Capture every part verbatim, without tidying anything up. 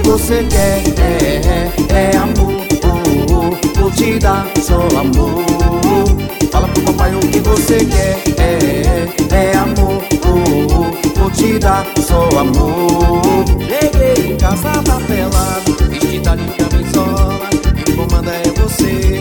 você quer. É, é, é amor, oh, oh, vou te dar só amor. Fala pro papai o que você quer. É, é amor, oh, oh, vou te dar só amor. Cheguei em casa, tá pelado, vestida de camisola, quem comanda é você.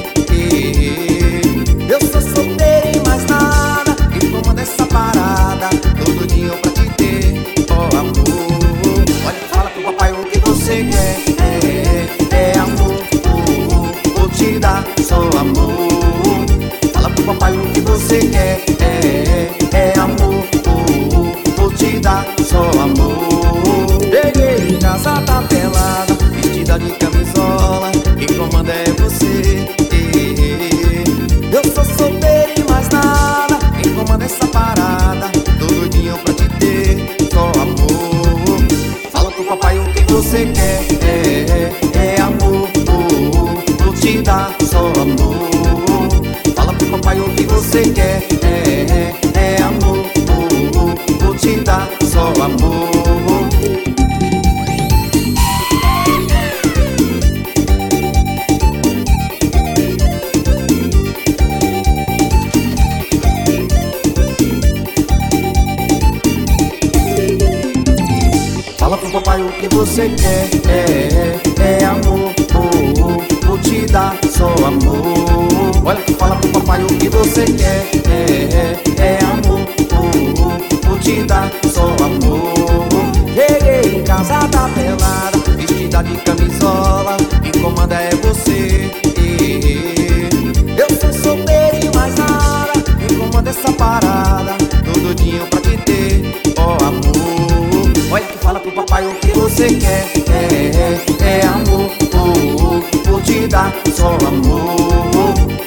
Eu sou solteiro e mais nada, quem comanda essa parada, todo dia pra te ter, ó amor. Olha, fala pro papai o que você quer. É, é amor, oh, oh, vou te dar só amor. Fala pro papai o que você quer. É, é amor, oh, oh, vou te dar só amor. Cheguei em casa, tá pelada, vestida de camisola, quem comanda é você. Eu sou solteiro e mais nada, quem comanda essa parada, tô doidinho pra te ter, só amor. Fala pro papai o que você quer. É, é amor, oh, oh, vou te dar só amor. Fala pro papai o que você quer. É, é amor, oh, oh, vou te dar só amor. Fala pro papai o que você quer. É, é amor, oh, oh, vou te dar só amor. Olha que fala pro papai o que você quer. É, é amor, oh, oh, vou te dar só amor. Cheguei em casa, tá pelada, vestida de camisola, quem comanda é você. Eu sou solteiro e mais nada, quem comanda essa parada, tô doidinho pra te ter, ó amor. Olha que fala pro papai o que você quer. É, é, é amor, oh, oh, vou te dar só amor.